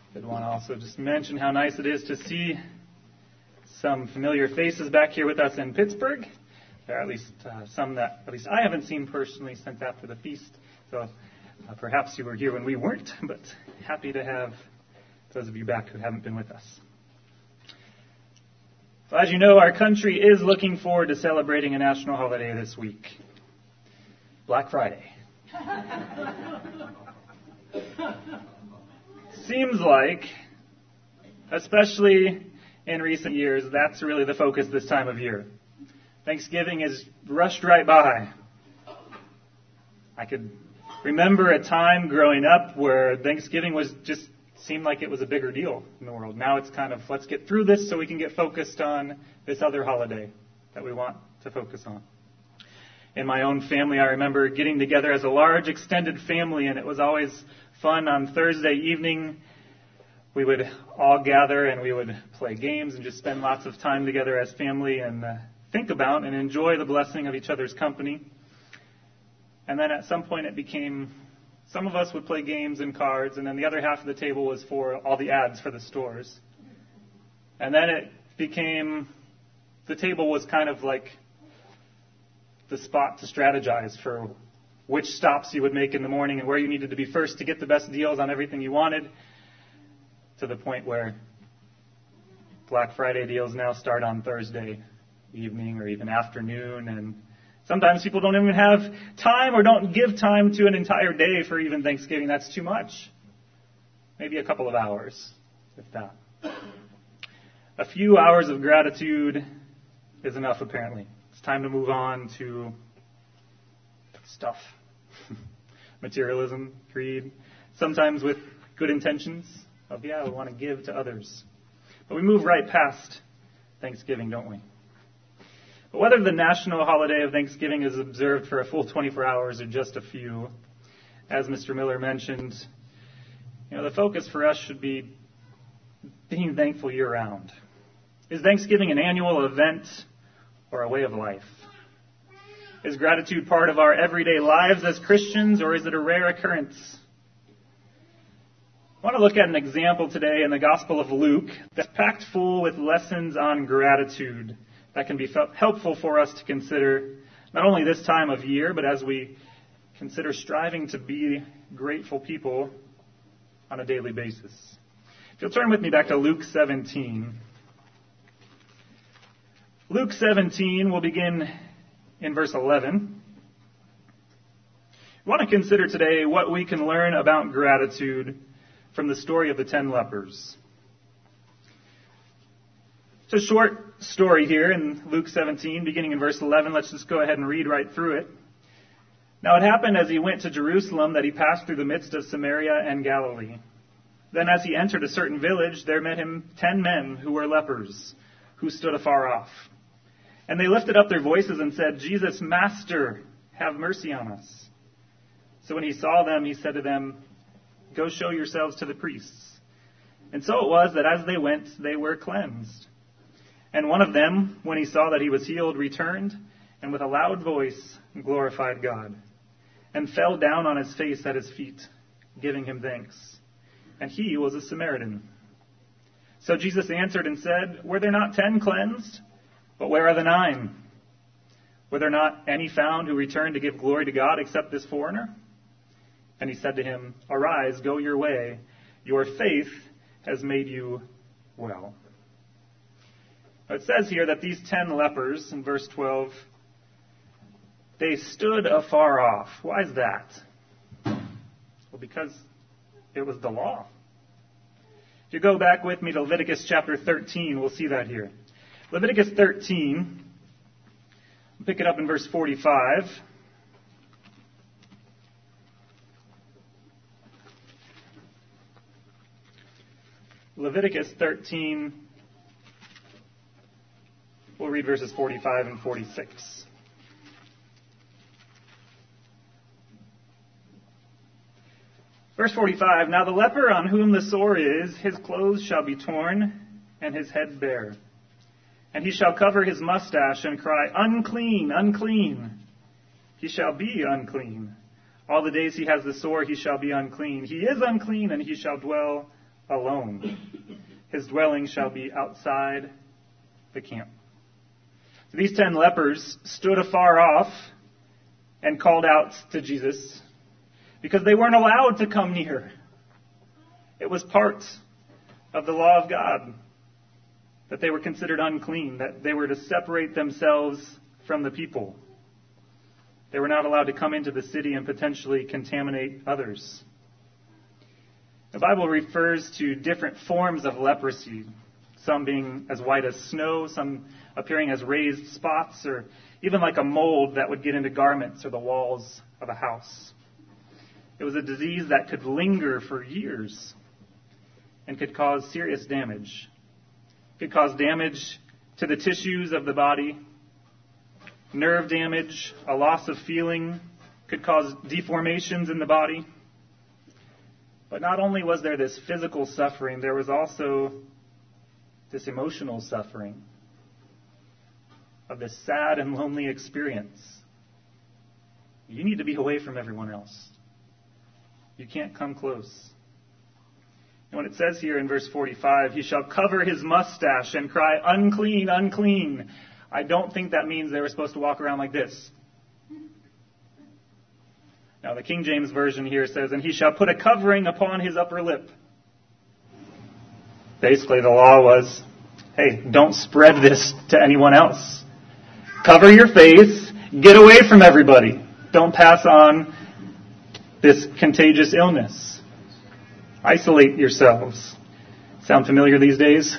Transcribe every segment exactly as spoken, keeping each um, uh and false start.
Did want to also just mention how nice it is to see some familiar faces back here with us in Pittsburgh. There are at least uh, some that at least I haven't seen personally since after the feast. So uh, perhaps you were here when we weren't, but happy to have those of you back who haven't been with us. So as you know, our country is looking forward to celebrating a national holiday this week, Black Friday. Seems like, especially in recent years, that's really the focus this time of year. Thanksgiving is rushed right by. I could remember a time growing up where Thanksgiving was just seemed like it was a bigger deal in the world. Now it's kind of, let's get through this so we can get focused on this other holiday that we want to focus on. In my own family, I remember getting together as a large extended family, and it was always fun on Thursday evening. We would all gather and we would play games and just spend lots of time together as family and uh, think about and enjoy the blessing of each other's company. And then at some point it became, some of us would play games and cards, and then the other half of the table was for all the ads for the stores. And then it became, the table was kind of like the spot to strategize for which stops you would make in the morning and where you needed to be first to get the best deals on everything you wanted, to the point where Black Friday deals now start on Thursday evening or even afternoon, and sometimes people don't even have time or don't give time to an entire day for even Thanksgiving. That's too much. Maybe a couple of hours, if that. A few hours of gratitude is enough, apparently. It's time to move on to stuff. Materialism, greed, sometimes with good intentions of, yeah, we want to give to others. But we move right past Thanksgiving, don't we? But whether the national holiday of Thanksgiving is observed for a full twenty-four hours or just a few, as Mister Miller mentioned, you know, the focus for us should be being thankful year-round. Is Thanksgiving an annual event or a way of life? Is gratitude part of our everyday lives as Christians, or is it a rare occurrence? I want to look at an example today in the Gospel of Luke that's packed full with lessons on gratitude that can be helpful for us to consider not only this time of year, but as we consider striving to be grateful people on a daily basis. If you'll turn with me back to Luke seventeen. Luke seventeen, we'll begin in verse eleven. We want to consider today what we can learn about gratitude from the story of the ten lepers. It's a short story here in Luke seventeen, beginning in verse eleven. Let's just go ahead and read right through it. Now it happened as he went to Jerusalem that he passed through the midst of Samaria and Galilee. Then as he entered a certain village, there met him ten men who were lepers, who stood afar off. And they lifted up their voices and said, Jesus, Master, have mercy on us. So when he saw them, he said to them, Go show yourselves to the priests. And so it was that as they went, they were cleansed. And one of them, when he saw that he was healed, returned, and with a loud voice glorified God, and fell down on his face at his feet, giving him thanks. And he was a Samaritan. So Jesus answered and said, Were there not ten cleansed? But where are the nine? Were there not any found who returned to give glory to God except this foreigner? And he said to him, Arise, go your way. Your faith has made you well. Now it says here that these ten lepers, in verse twelve, they stood afar off. Why is that? Well, because it was the law. If you go back with me to Leviticus chapter thirteen, we'll see that here. Leviticus thirteen, pick it up in verse forty-five. Leviticus thirteen, we'll read verses forty-five and forty-six. Verse forty-five, Now the leper on whom the sore is, his clothes shall be torn, and his head bare. And he shall cover his mustache and cry, Unclean, unclean. He shall be unclean. All the days he has the sore, he shall be unclean. He is unclean, and he shall dwell alone. His dwelling shall be outside the camp. So these ten lepers stood afar off and called out to Jesus because they weren't allowed to come near. It was part of the law of God that they were considered unclean, that they were to separate themselves from the people. They were not allowed to come into the city and potentially contaminate others. The Bible refers to different forms of leprosy, some being as white as snow, some appearing as raised spots, or even like a mold that would get into garments or the walls of a house. It was a disease that could linger for years and could cause serious damage. It could cause damage to the tissues of the body, nerve damage, a loss of feeling, could cause deformations in the body. But not only was there this physical suffering, there was also this emotional suffering of this sad and lonely experience. You need to be away from everyone else. You can't come close. And when it says here in verse forty-five, he shall cover his mustache and cry, unclean, unclean. I don't think that means they were supposed to walk around like this. Now, the King James Version here says, and he shall put a covering upon his upper lip. Basically, the law was, hey, don't spread this to anyone else. Cover your face. Get away from everybody. Don't pass on this contagious illness. Isolate yourselves. Sound familiar these days?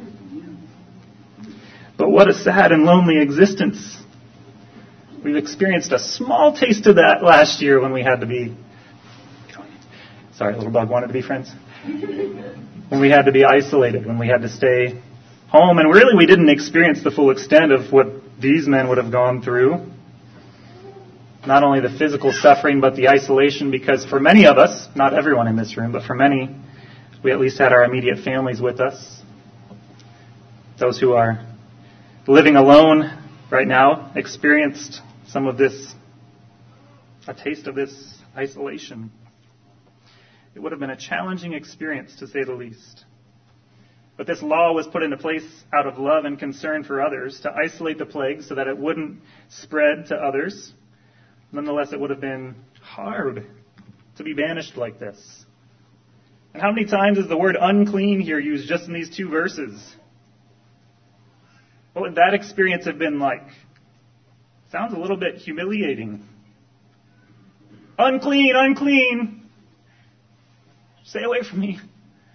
But what a sad and lonely existence. We've experienced a small taste of that last year when we had to be... Sorry, little bug wanted to be friends. When we had to be isolated, when we had to stay home. And really, we didn't experience the full extent of what these men would have gone through. Not only the physical suffering, but the isolation, because for many of us, not everyone in this room, but for many, we at least had our immediate families with us. Those who are living alone right now experienced some of this, a taste of this isolation. It would have been a challenging experience, to say the least. But this law was put into place out of love and concern for others, to isolate the plague so that it wouldn't spread to others. Nonetheless, it would have been hard to be banished like this. And how many times is the word unclean here used just in these two verses? What would that experience have been like? Sounds a little bit humiliating. Unclean, unclean. Stay away from me.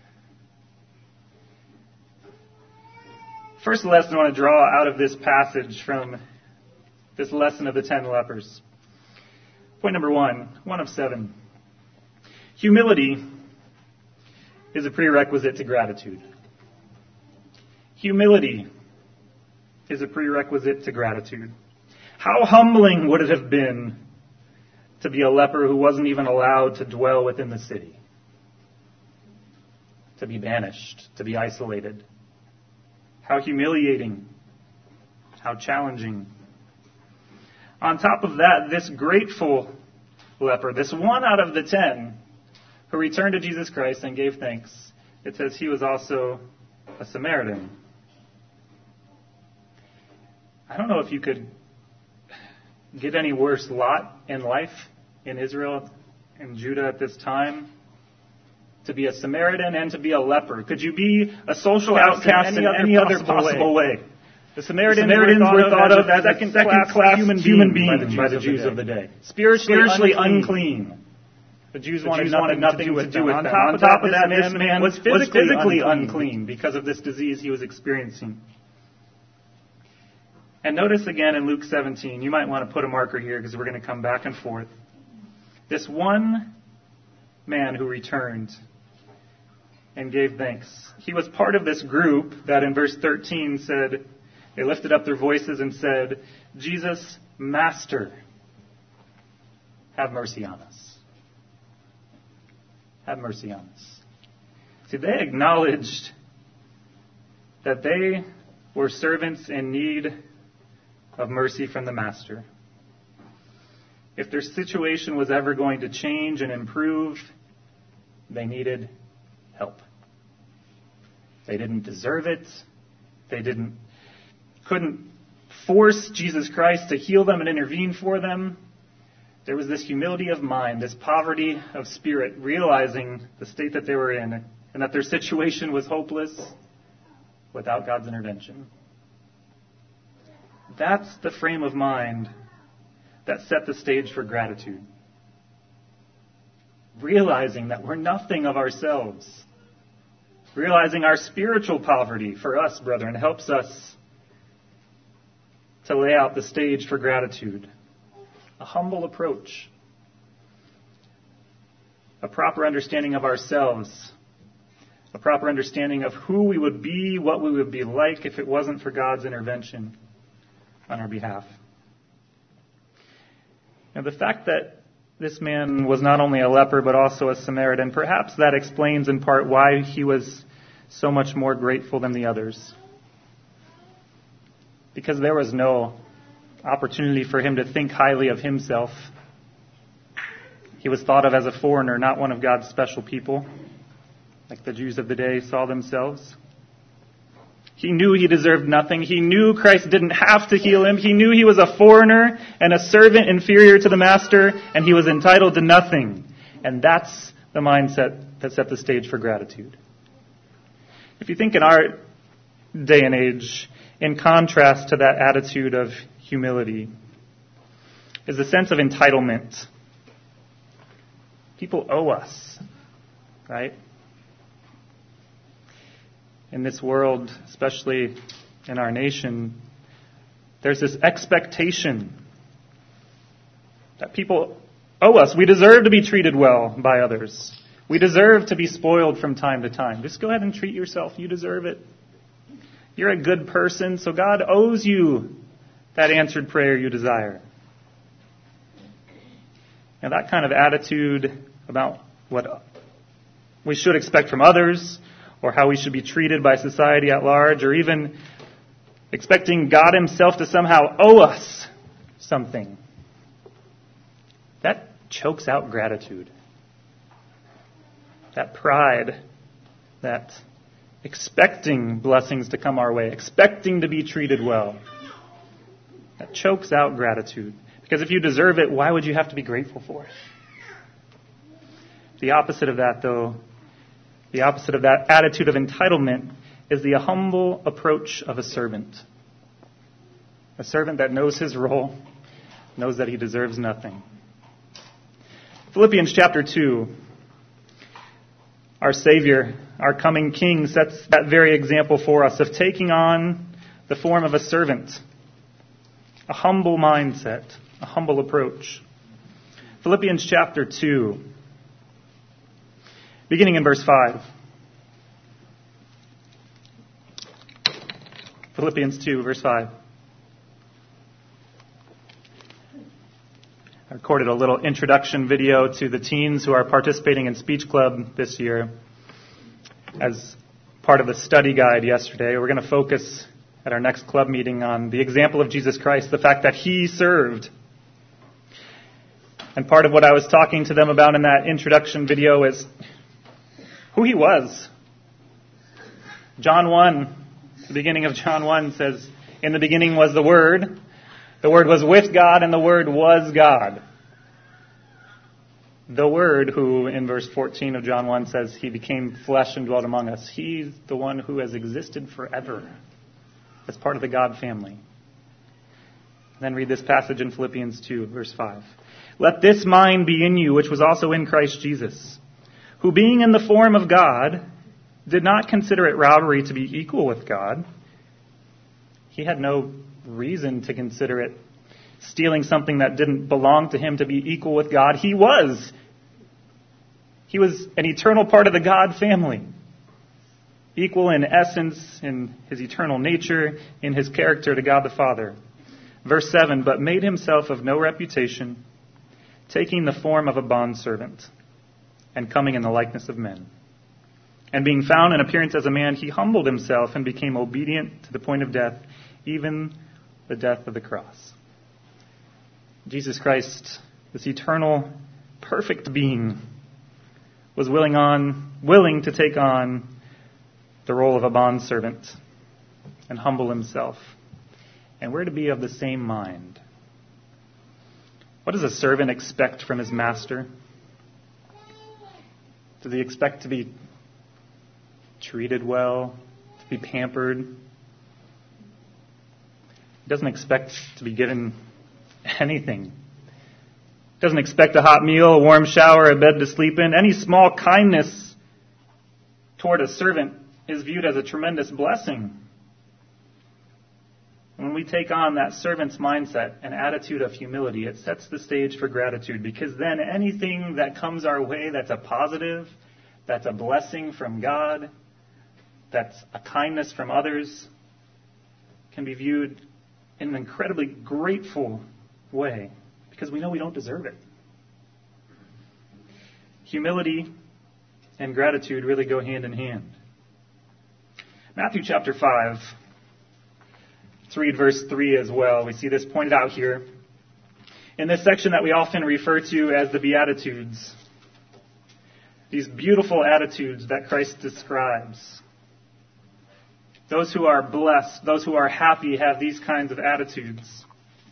First lesson I want to draw out of this passage from this lesson of the ten lepers. Point number one, one of seven. Humility is a prerequisite to gratitude. Humility is a prerequisite to gratitude. How humbling would it have been to be a leper who wasn't even allowed to dwell within the city? To be banished, to be isolated. How humiliating. How challenging. On top of that, this grateful leper, this one out of the ten who returned to Jesus Christ and gave thanks, it says he was also a Samaritan. I don't know if you could get any worse lot in life in Israel and Judah at this time. To be a Samaritan and to be a leper. Could you be a social outcast in any, in any other possible way? way? The Samaritans, the Samaritans were thought of as second, second class human, human beings by the Jews, by the Jews of, the of the day. Spiritually, Spiritually unclean. unclean. The Jews wanted, Jews wanted nothing, nothing to do with them. them. On top of that, this man was physically, was physically unclean. unclean because of this disease he was experiencing. And notice again in Luke seventeen, you might want to put a marker here because we're going to come back and forth. This one man who returned and gave thanks. He was part of this group that in verse thirteen said, they lifted up their voices and said, Jesus, Master, have mercy on us. Have mercy on us. See, they acknowledged that they were servants in need of mercy from the Master. If their situation was ever going to change and improve, they needed help. They didn't deserve it. They didn't, couldn't force Jesus Christ to heal them and intervene for them. There was this humility of mind, this poverty of spirit, realizing the state that they were in and that their situation was hopeless without God's intervention. That's the frame of mind that set the stage for gratitude. Realizing that we're nothing of ourselves. Realizing our spiritual poverty for us, brethren, helps us to lay out the stage for gratitude. A humble approach. A proper understanding of ourselves. A proper understanding of who we would be, what we would be like if it wasn't for God's intervention on our behalf. Now, the fact that this man was not only a leper but also a Samaritan, perhaps that explains in part why he was so much more grateful than the others. Because there was no opportunity for him to think highly of himself. He was thought of as a foreigner, not one of God's special people, like the Jews of the day saw themselves. He knew he deserved nothing. He knew Christ didn't have to heal him. He knew he was a foreigner and a servant inferior to the master, and he was entitled to nothing. And that's the mindset that set the stage for gratitude. If you think in our day and age, in contrast to that attitude of humility, is the sense of entitlement. People owe us, right? In this world, especially in our nation, there's this expectation that people owe us. We deserve to be treated well by others. We deserve to be spoiled from time to time. Just go ahead and treat yourself. You deserve it. You're a good person, so God owes you that answered prayer you desire. Now, that kind of attitude about what we should expect from others, or how we should be treated by society at large, or even expecting God himself to somehow owe us something, that chokes out gratitude. That pride, that expecting blessings to come our way, expecting to be treated well, that chokes out gratitude. Because if you deserve it, why would you have to be grateful for it? The opposite of that, though, the opposite of that attitude of entitlement is the humble approach of a servant. A servant that knows his role, knows that he deserves nothing. Philippians chapter two, our Savior, our coming King, sets that very example for us of taking on the form of a servant. A humble mindset, a humble approach. Philippians chapter two. Beginning in verse five. Philippians two, verse five. I recorded a little introduction video to the teens who are participating in Speech Club this year as part of the study guide yesterday. We're going to focus at our next club meeting on the example of Jesus Christ, the fact that he served. And part of what I was talking to them about in that introduction video is who he was. John one, the beginning of John one says, in the beginning was the Word. The Word was with God, and the Word was God. The Word, who in verse fourteen of John one says, he became flesh and dwelt among us. He's the one who has existed forever as part of the God family. And then read this passage in Philippians two, verse five. Let this mind be in you, which was also in Christ Jesus, who being in the form of God, did not consider it robbery to be equal with God. He had no reason to consider it stealing something that didn't belong to him to be equal with God. He was. He was an eternal part of the God family. Equal in essence, in his eternal nature, in his character to God the Father. Verse seven, but made himself of no reputation, taking the form of a bondservant, and coming in the likeness of men. And being found in appearance as a man, he humbled himself and became obedient to the point of death, even the death of the cross. Jesus Christ, this eternal, perfect being, was willing on, willing to take on the role of a bondservant and humble himself. And we're to be of the same mind. What does a servant expect from his master? Does he expect to be treated well, to be pampered? He doesn't expect to be given anything. He doesn't expect a hot meal, a warm shower, a bed to sleep in. Any small kindness toward a servant is viewed as a tremendous blessing. When we take on that servant's mindset and attitude of humility, it sets the stage for gratitude, because then anything that comes our way that's a positive, that's a blessing from God, that's a kindness from others, can be viewed in an incredibly grateful way, because we know we don't deserve it. Humility and gratitude really go hand in hand. Matthew chapter five. Let's read verse three as well. We see this pointed out here in this section that we often refer to as the Beatitudes. These beautiful attitudes that Christ describes. Those who are blessed, those who are happy, have these kinds of attitudes.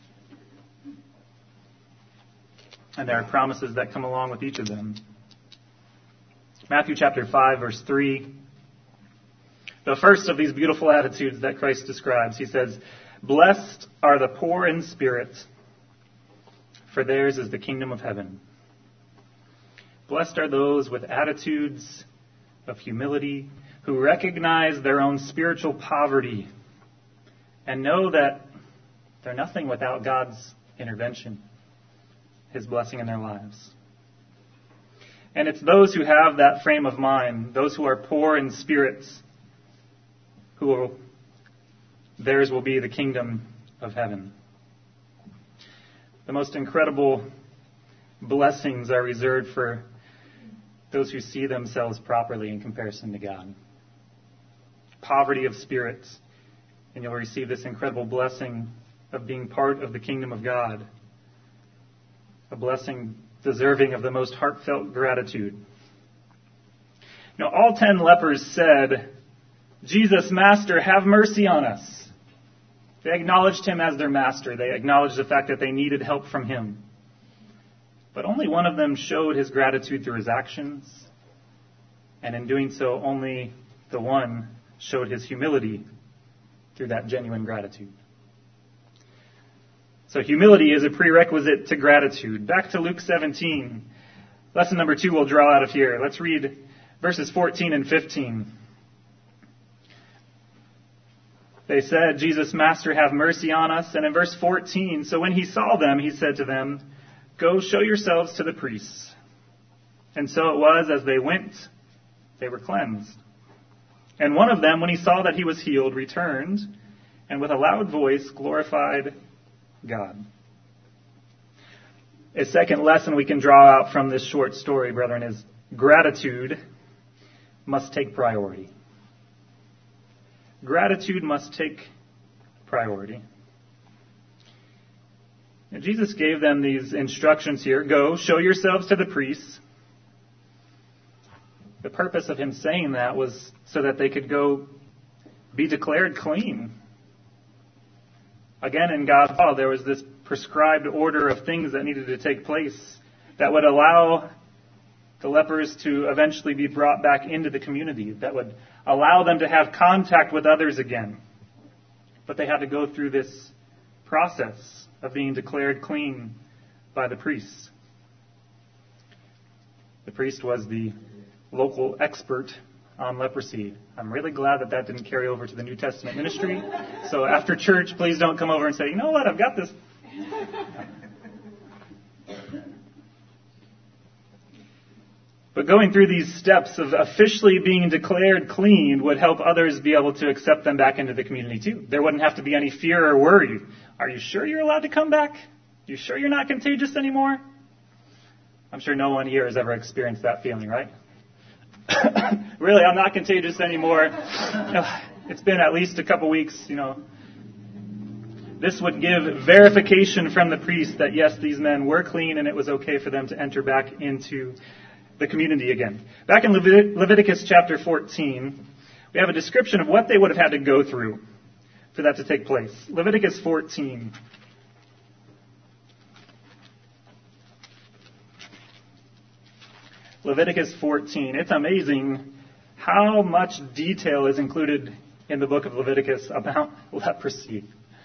And there are promises that come along with each of them. Matthew chapter five, verse three. The first of these beautiful attitudes that Christ describes, he says, "Blessed are the poor in spirit, for theirs is the kingdom of heaven." Blessed are those with attitudes of humility, who recognize their own spiritual poverty and know that they're nothing without God's intervention, His blessing in their lives. And it's those who have that frame of mind, those who are poor in spirit, who will, theirs will be the kingdom of heaven. The most incredible blessings are reserved for those who see themselves properly in comparison to God. Poverty of spirit, and you'll receive this incredible blessing of being part of the kingdom of God. A blessing deserving of the most heartfelt gratitude. Now, all ten lepers said, "Jesus, Master, have mercy on us." They acknowledged Him as their master. They acknowledged the fact that they needed help from Him. But only one of them showed his gratitude through his actions. And in doing so, only the one showed his humility through that genuine gratitude. So humility is a prerequisite to gratitude. Back to Luke seventeen. Lesson number two we'll draw out of here. Let's read verses fourteen and fifteen. They said, "Jesus, Master, have mercy on us." And in verse fourteen, "So when He saw them, He said to them, 'Go show yourselves to the priests.' And so it was, as they went, they were cleansed. And one of them, when he saw that he was healed, returned, and with a loud voice glorified God." A second lesson we can draw out from this short story, brethren, is gratitude must take priority. Gratitude must take priority. And Jesus gave them these instructions here. Go, show yourselves to the priests. The purpose of Him saying that was so that they could go be declared clean. Again, in God's law, there was this prescribed order of things that needed to take place that would allow the lepers to eventually be brought back into the community, that would allow them to have contact with others again. But they had to go through this process of being declared clean by the priests. The priest was the local expert on leprosy. I'm really glad that that didn't carry over to the New Testament ministry. So after church, please don't come over and say, "You know what, I've got this." But going through these steps of officially being declared clean would help others be able to accept them back into the community too. There wouldn't have to be any fear or worry. Are you sure you're allowed to come back? You sure you're not contagious anymore? I'm sure no one here has ever experienced that feeling, right? Really, I'm not contagious anymore. It's been at least a couple weeks, you know. This would give verification from the priest that yes, these men were clean and it was okay for them to enter back into the community again. Back in Levit- Leviticus chapter fourteen, we we have a description of what they would have had to go through for that to take place. Leviticus fourteen. Leviticus fourteen. It's amazing how much detail is included in the book of Leviticus about leprosy.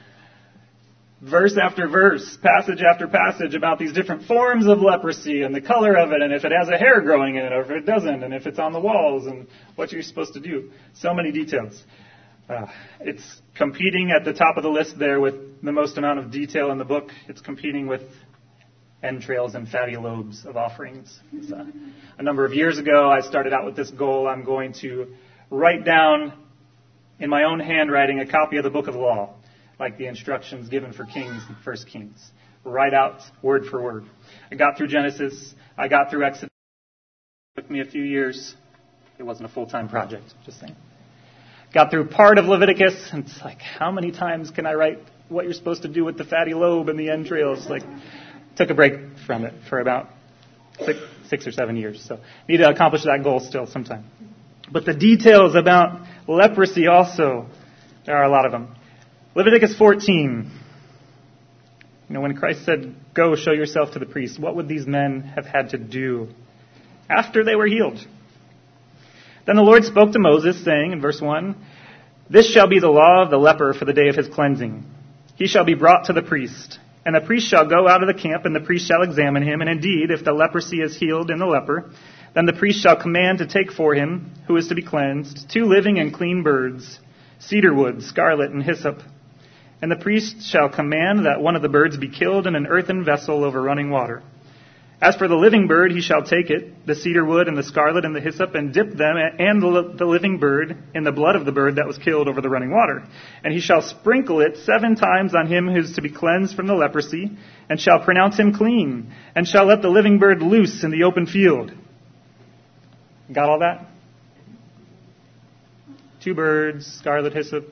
Verse after verse, passage after passage about these different forms of leprosy and the color of it, and if it has a hair growing in it or if it doesn't, and if it's on the walls and what you're supposed to do. So many details. Uh, it's competing at the top of the list there with the most amount of detail in the book. It's competing with entrails and fatty lobes of offerings. Uh, a number of years ago, I started out with this goal. I'm going to write down in my own handwriting a copy of the book of the law, like the instructions given for Kings and First Kings. Write out word for word. I got through Genesis. I got through Exodus. It took me a few years. It wasn't a full-time project, just saying. Got through part of Leviticus, and it's like, how many times can I write what you're supposed to do with the fatty lobe and the entrails? Like, took a break from it for about six, six or seven years. So need to accomplish that goal still sometime. But the details about leprosy also, there are a lot of them. Leviticus fourteen. You know, when Christ said, go show yourself to the priest, what would these men have had to do after they were healed? Then the Lord spoke to Moses, saying in verse one, this shall be the law of the leper for the day of his cleansing. He shall be brought to the priest, and the priest shall go out of the camp, and the priest shall examine him. And indeed, if the leprosy is healed in the leper, then the priest shall command to take for him, who is to be cleansed, two living and clean birds, cedar wood, scarlet, and hyssop. And the priest shall command that one of the birds be killed in an earthen vessel over running water. As for the living bird, he shall take it, the cedar wood and the scarlet and the hyssop, and dip them and the, the living bird in the blood of the bird that was killed over the running water. And he shall sprinkle it seven times on him who is to be cleansed from the leprosy, and shall pronounce him clean, and shall let the living bird loose in the open field. Got all that? Two birds, scarlet, hyssop,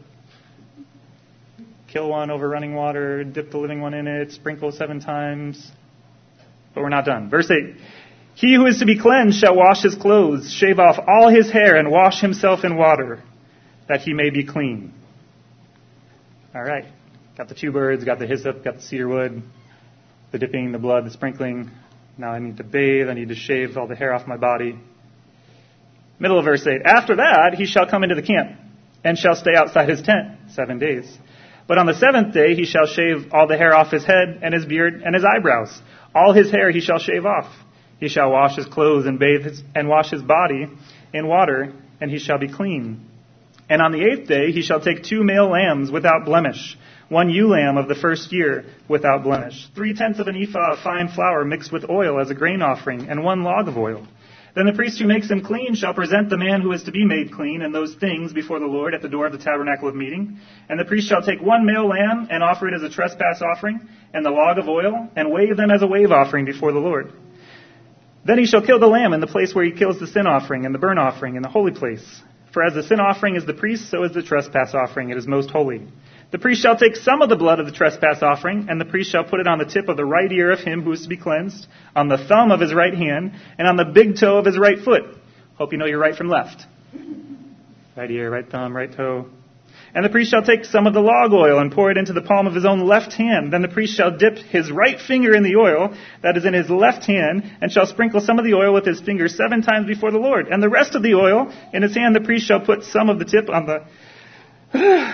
kill one over running water, dip the living one in it, sprinkle seven times. But we're not done. Verse eight. He who is to be cleansed shall wash his clothes, shave off all his hair, and wash himself in water, that he may be clean. All right. Got the two birds, got the hyssop, got the cedar wood, the dipping, the blood, the sprinkling. Now I need to bathe. I need to shave all the hair off my body. Middle of verse eight. After that, he shall come into the camp, and shall stay outside his tent seven days. But on the seventh day, he shall shave all the hair off his head, and his beard, and his eyebrows. All his hair he shall shave off. He shall wash his clothes and bathe his, and wash his body in water, and he shall be clean. And on the eighth day he shall take two male lambs without blemish, one ewe lamb of the first year without blemish, three-tenths of an ephah of fine flour mixed with oil as a grain offering, and one log of oil. Then the priest who makes him clean shall present the man who is to be made clean and those things before the Lord at the door of the tabernacle of meeting. And the priest shall take one male lamb and offer it as a trespass offering, and the log of oil, and wave them as a wave offering before the Lord. Then he shall kill the lamb in the place where he kills the sin offering and the burnt offering in the holy place. For as the sin offering is the priest, so is the trespass offering. It is most holy. The priest shall take some of the blood of the trespass offering, and the priest shall put it on the tip of the right ear of him who is to be cleansed, on the thumb of his right hand, and on the big toe of his right foot. Hope you know your right from left. Right ear, right thumb, right toe. And the priest shall take some of the log oil and pour it into the palm of his own left hand. Then the priest shall dip his right finger in the oil that is in his left hand, and shall sprinkle some of the oil with his finger seven times before the Lord. And the rest of the oil in his hand the priest shall put some of the tip on the...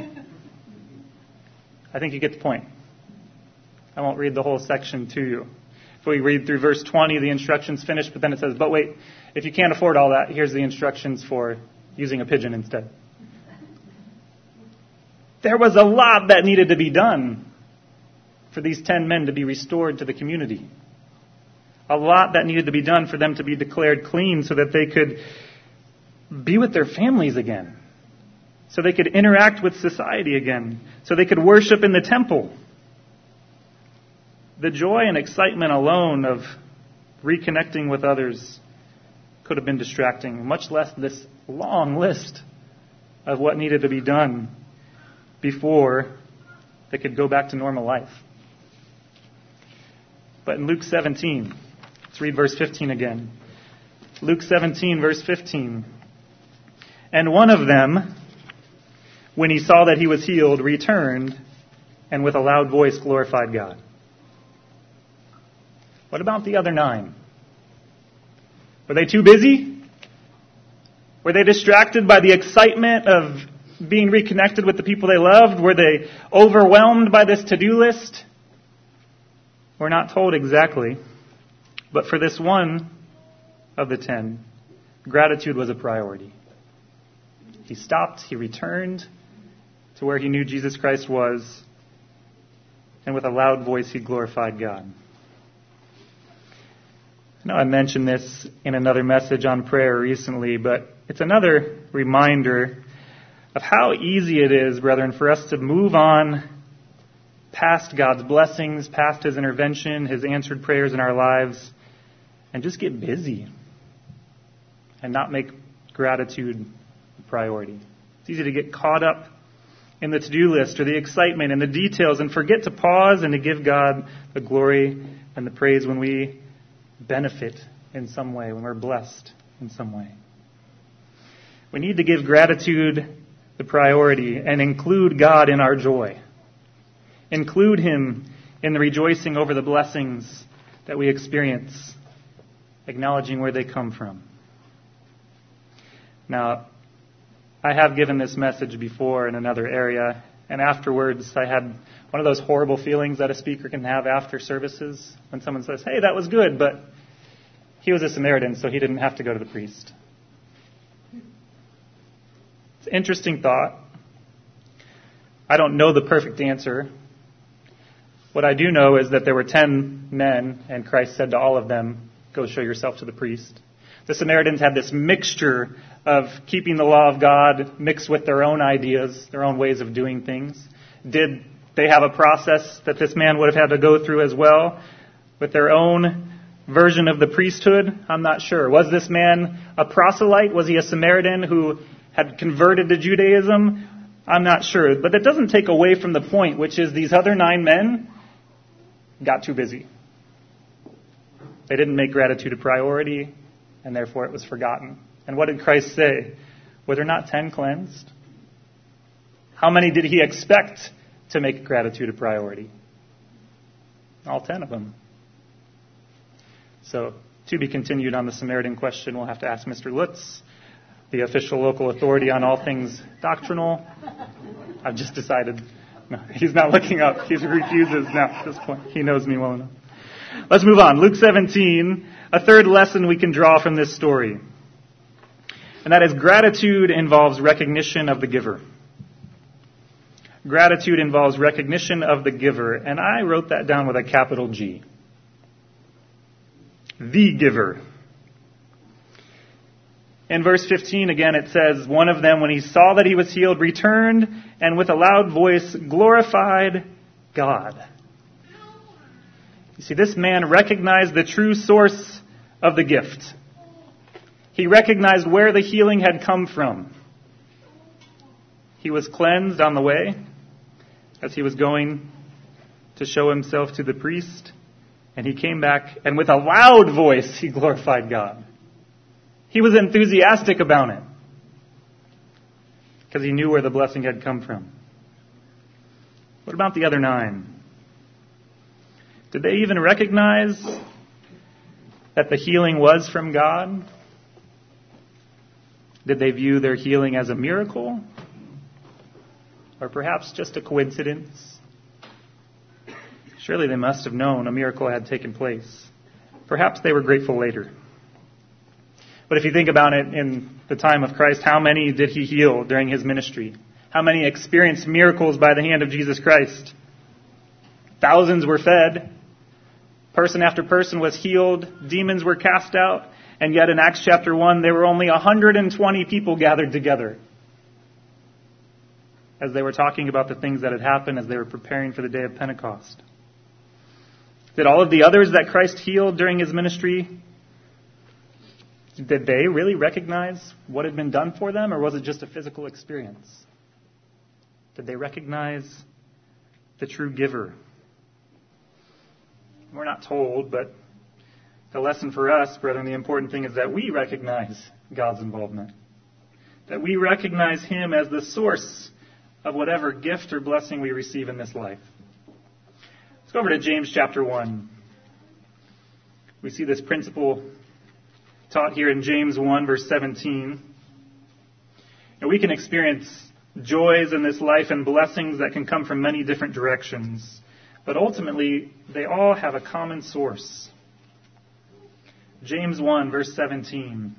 I think you get the point. I won't read the whole section to you. If we read through verse twenty, the instructions finish, but then it says, but wait, if you can't afford all that, here's the instructions for using a pigeon instead. There was a lot that needed to be done for these ten men to be restored to the community. A lot that needed to be done for them to be declared clean so that they could be with their families again. So they could interact with society again. So they could worship in the temple. The joy and excitement alone of reconnecting with others could have been distracting, much less this long list of what needed to be done before they could go back to normal life. But in Luke seventeen, let's read verse fifteen again. Luke seventeen, verse fifteen. And one of them, when he saw that he was healed, returned and with a loud voice glorified God. What about the other nine? Were they too busy? Were they distracted by the excitement of being reconnected with the people they loved? Were they overwhelmed by this to-do list? We're not told exactly. But for this one of the ten, gratitude was a priority. He stopped, he returned to where he knew Jesus Christ was, and with a loud voice he glorified God. I know I mentioned this in another message on prayer recently, but it's another reminder of how easy it is, brethren, for us to move on past God's blessings, past His intervention, His answered prayers in our lives, and just get busy and not make gratitude a priority. It's easy to get caught up in the to-do list or the excitement and the details and forget to pause and to give God the glory and the praise when we benefit in some way, when we're blessed in some way. We need to give gratitude the priority and include God in our joy. Include Him in the rejoicing over the blessings that we experience, acknowledging where they come from. Now, I have given this message before in another area, and afterwards I had one of those horrible feelings that a speaker can have after services when someone says, "Hey, that was good, but he was a Samaritan, so he didn't have to go to the priest." It's an interesting thought. I don't know the perfect answer. What I do know is that there were ten men, and Christ said to all of them, "Go show yourself to the priest." The Samaritans had this mixture of keeping the law of God mixed with their own ideas, their own ways of doing things. Did they have a process that this man would have had to go through as well with their own version of the priesthood? I'm not sure. Was this man a proselyte? Was he a Samaritan who had converted to Judaism? I'm not sure. But that doesn't take away from the point, which is these other nine men got too busy. They didn't make gratitude a priority, and therefore it was forgotten. And what did Christ say? Were there not ten cleansed? How many did he expect to make gratitude a priority? All ten of them. So, to be continued on the Samaritan question, we'll have to ask Mister Lutz, the official local authority on all things doctrinal. I've just decided, no, he's not looking up. He refuses now at this point. He knows me well enough. Let's move on. Luke seventeen, a third lesson we can draw from this story. And that is gratitude involves recognition of the giver. Gratitude involves recognition of the giver. And I wrote that down with a capital G. The giver. In verse fifteen, again, it says, one of them, when he saw that he was healed, returned and with a loud voice glorified God. You see, this man recognized the true source of the gift. He recognized where the healing had come from. He was cleansed on the way as he was going to show himself to the priest. And he came back, and with a loud voice, he glorified God. He was enthusiastic about it because he knew where the blessing had come from. What about the other nine? Did they even recognize that the healing was from God? Did they view their healing as a miracle? Or perhaps just a coincidence? Surely they must have known a miracle had taken place. Perhaps they were grateful later. But if you think about it, in the time of Christ, how many did he heal during his ministry? How many experienced miracles by the hand of Jesus Christ? Thousands were fed. Person after person was healed. Demons were cast out. And yet in Acts chapter one, there were only one hundred twenty people gathered together as they were talking about the things that had happened as they were preparing for the day of Pentecost. Did all of the others that Christ healed during his ministry, did they really recognize what had been done for them, or was it just a physical experience? Did they recognize the true giver? We're not told, but the lesson for us, brethren, the important thing is that we recognize God's involvement. that we recognize him as the source of whatever gift or blessing we receive in this life. Let's go over to James chapter one. We see this principle taught here in James one, verse seventeen. And we can experience joys in this life and blessings that can come from many different directions. But ultimately, they all have a common source. James one, verse seventeen.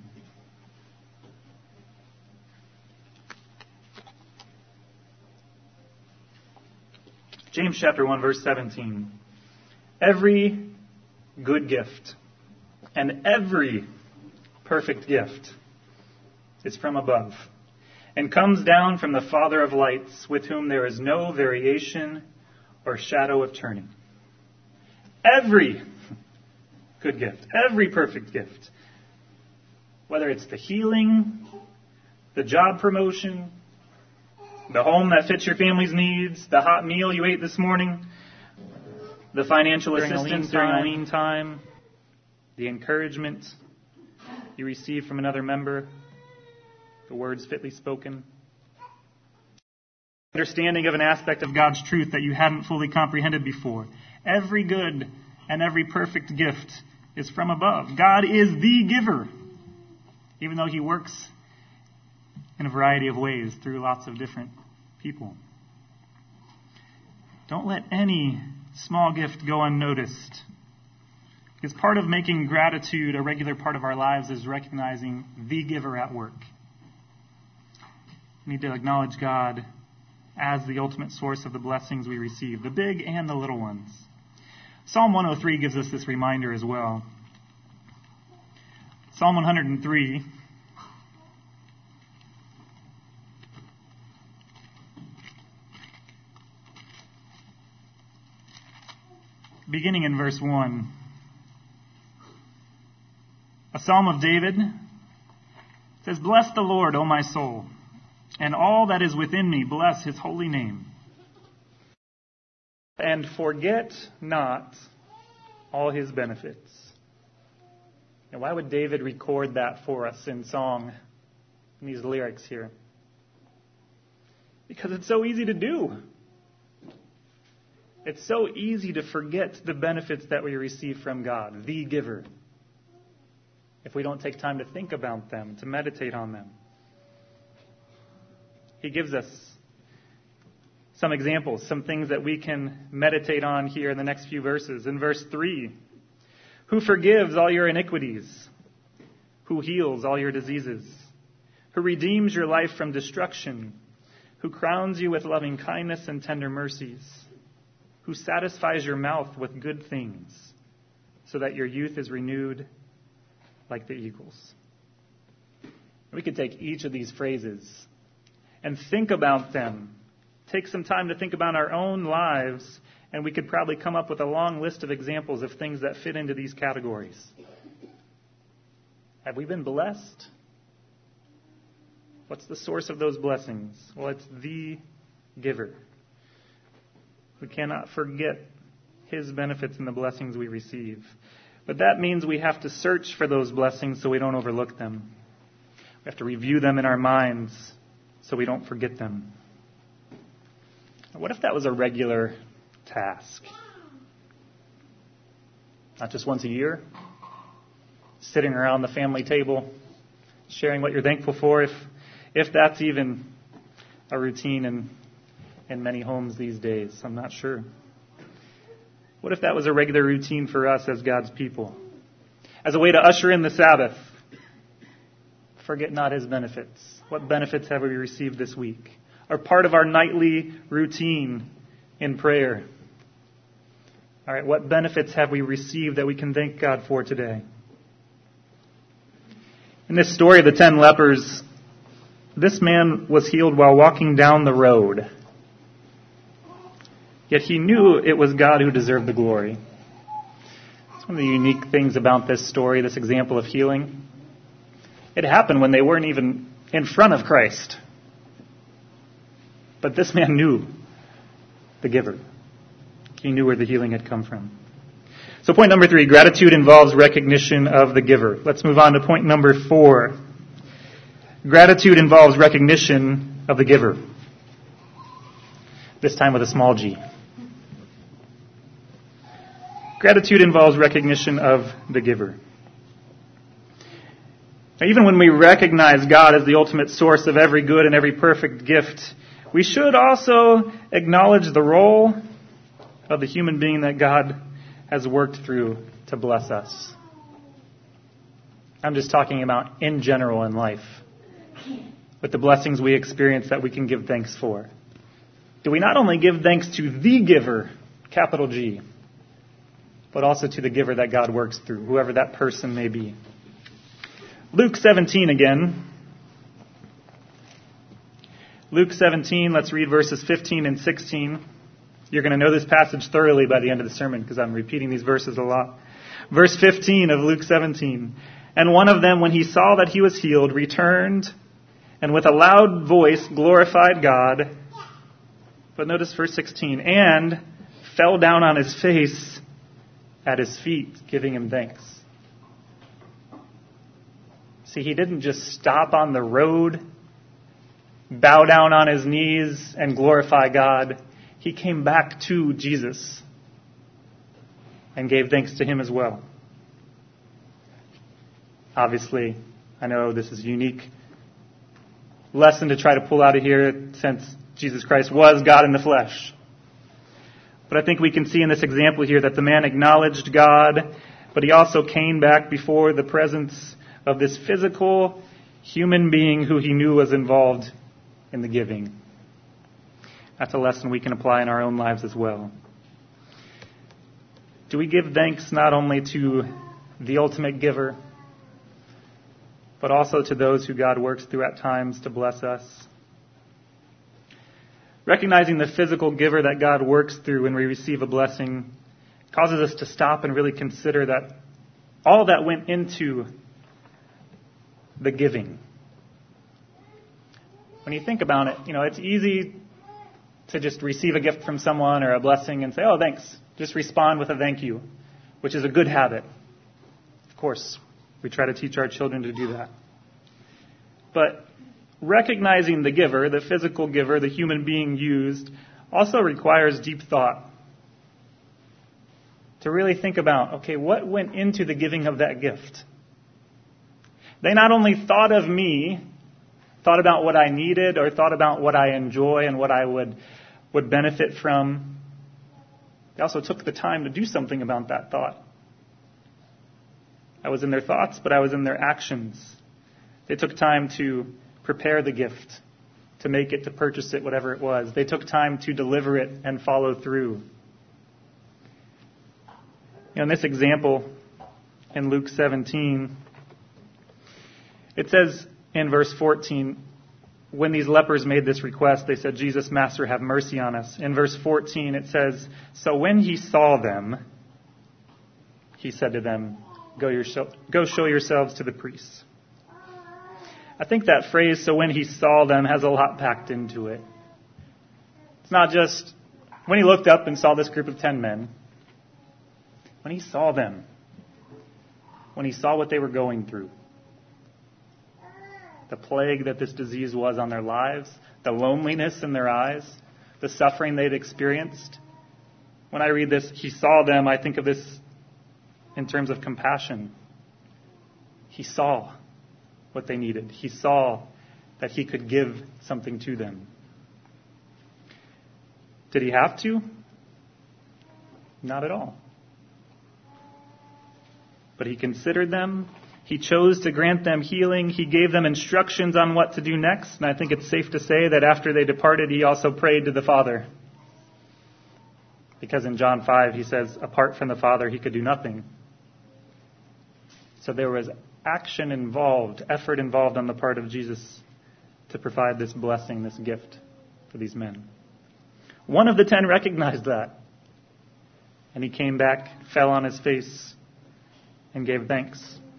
James chapter one, verse seventeen. Every good gift and every perfect gift is from above and comes down from the Father of lights, with whom there is no variation or shadow of turning. Every good gift, every perfect gift, whether it's the healing, the job promotion, the home that fits your family's needs, the hot meal you ate this morning, the financial During assistance a during a lean time, the encouragement you receive from another member, the words fitly spoken, understanding of an aspect of God's truth that you hadn't fully comprehended before. Every good and every perfect gift is from above. God is the giver, even though he works in a variety of ways through lots of different people. Don't let any small gift go unnoticed. Because part of making gratitude a regular part of our lives is recognizing the giver at work. We need to acknowledge God as the ultimate source of the blessings we receive, the big and the little ones. Psalm one oh three gives us this reminder as well. Psalm one oh three, beginning in verse one. A psalm of David says, "Bless the Lord, O my soul, and all that is within me, bless his holy name. And forget not all his benefits." And why would David record that for us in song, in these lyrics here? Because it's so easy to do. It's so easy to forget the benefits that we receive from God, the giver, if we don't take time to think about them, to meditate on them. He gives us some examples, some things that we can meditate on here in the next few verses. In verse three, who forgives all your iniquities, who heals all your diseases, who redeems your life from destruction, who crowns you with loving kindness and tender mercies, who satisfies your mouth with good things, so that your youth is renewed like the eagles. We could take each of these phrases and think about them. Take some time to think about our own lives, and we could probably come up with a long list of examples of things that fit into these categories. Have we been blessed? What's the source of those blessings? Well, it's the giver. We cannot forget his benefits and the blessings we receive. But that means we have to search for those blessings so we don't overlook them. We have to review them in our minds so we don't forget them. What if that was a regular task? Not just once a year, sitting around the family table, sharing what you're thankful for, if if that's even a routine in, in many homes these days. I'm not sure. What if that was a regular routine for us as God's people? As a way to usher in the Sabbath. Forget not his benefits. What benefits have we received this week? Are part of our nightly routine in prayer. All right, what benefits have we received that we can thank God for today? In this story of the ten lepers, this man was healed while walking down the road. Yet he knew it was God who deserved the glory. It's one of the unique things about this story, this example of healing. It happened when they weren't even in front of Christ. But this man knew the giver. He knew where the healing had come from. So point number three, gratitude involves recognition of the giver. Let's move on to point number four. Gratitude involves recognition of the giver, this time with a small g. Gratitude involves recognition of the giver. Now, even when we recognize God as the ultimate source of every good and every perfect gift, we should also acknowledge the role of the human being that God has worked through to bless us. I'm just talking about in general in life, with the blessings we experience that we can give thanks for. Do we not only give thanks to the giver, capital G, but also to the giver that God works through, whoever that person may be? Luke seventeen again. Luke seventeen, let's read verses fifteen and sixteen. You're going to know this passage thoroughly by the end of the sermon because I'm repeating these verses a lot. Verse fifteen of Luke seventeen. And one of them, when he saw that he was healed, returned and with a loud voice glorified God. But notice verse sixteen. And fell down on his face at his feet, giving him thanks. See, he didn't just stop on the road, bow down on his knees, and glorify God. He came back to Jesus and gave thanks to him as well. Obviously, I know this is a unique lesson to try to pull out of here since Jesus Christ was God in the flesh. But I think we can see in this example here that the man acknowledged God, but he also came back before the presence of this physical human being who he knew was involved in the giving. That's a lesson we can apply in our own lives as well. Do we give thanks not only to the ultimate giver, but also to those who God works through at times to bless us? Recognizing the physical giver that God works through when we receive a blessing causes us to stop and really consider that all that went into the giving. When you think about it, you know, it's easy to just receive a gift from someone or a blessing and say, oh, thanks. Just respond with a thank you, which is a good habit. Of course, we try to teach our children to do that. But recognizing the giver, the physical giver, the human being used, also requires deep thought. To really think about, okay, what went into the giving of that gift? They not only thought of me, thought about what I needed, or thought about what I enjoy and what I would, would benefit from. They also took the time to do something about that thought. I was in their thoughts, but I was in their actions. They took time to prepare the gift, to make it, to purchase it, whatever it was. They took time to deliver it and follow through. You know, in this example, in Luke seventeen, it says in verse fourteen, when these lepers made this request, they said, Jesus, Master, have mercy on us. In verse fourteen, it says, so when he saw them, he said to them, go, yourself, go show yourselves to the priests. I think that phrase, so when he saw them, has a lot packed into it. It's not just when he looked up and saw this group of ten men. When he saw them, when he saw what they were going through, the plague that this disease was on their lives, the loneliness in their eyes, the suffering they'd experienced. When I read this, he saw them, I think of this in terms of compassion. He saw what they needed. He saw that he could give something to them. Did he have to? Not at all. But he considered them. He chose to grant them healing. He gave them instructions on what to do next. And I think it's safe to say that after they departed, he also prayed to the Father. Because in John five, he says, apart from the Father, he could do nothing. So there was action involved, effort involved on the part of Jesus to provide this blessing, this gift for these men. One of the ten recognized that. And he came back, fell on his face, and gave thanks.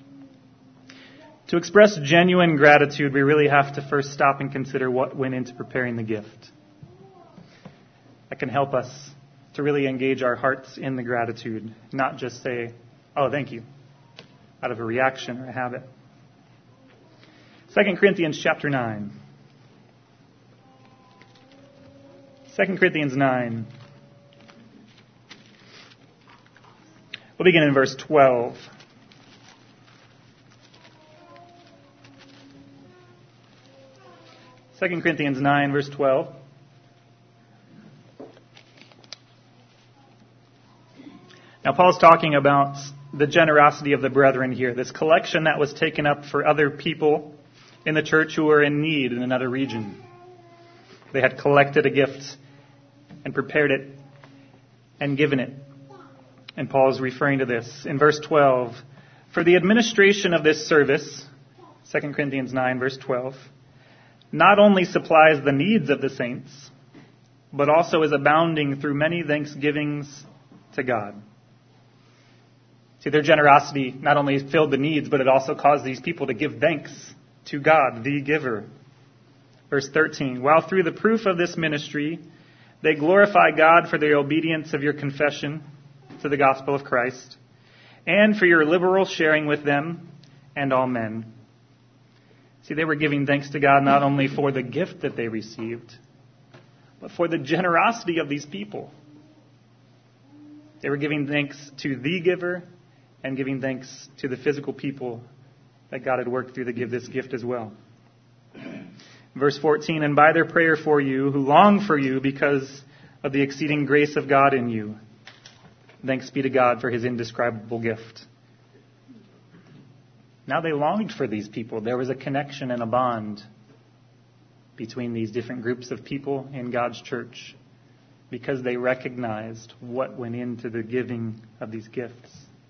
To express genuine gratitude, we really have to first stop and consider what went into preparing the gift. That can help us to really engage our hearts in the gratitude, not just say, oh, thank you, out of a reaction or a habit. Second Corinthians chapter nine. Second Corinthians nine. We'll begin in verse twelve. Second Corinthians nine, verse twelve. Now, Paul's talking about the generosity of the brethren here, this collection that was taken up for other people in the church who were in need in another region. They had collected a gift and prepared it and given it. And Paul is referring to this in verse twelve. For the administration of this service, Second Corinthians nine, verse twelve, not only supplies the needs of the saints, but also is abounding through many thanksgivings to God. See, their generosity not only filled the needs, but it also caused these people to give thanks to God, the giver. Verse thirteen, while through the proof of this ministry, they glorify God for the obedience of your confession to the gospel of Christ, and for your liberal sharing with them and all men. See, they were giving thanks to God not only for the gift that they received, but for the generosity of these people. They were giving thanks to the giver and giving thanks to the physical people that God had worked through to give this gift as well. Verse fourteen, and by their prayer for you, who long for you because of the exceeding grace of God in you, thanks be to God for his indescribable gift. Now they longed for these people. There was a connection and a bond between these different groups of people in God's church because they recognized what went into the giving of these gifts.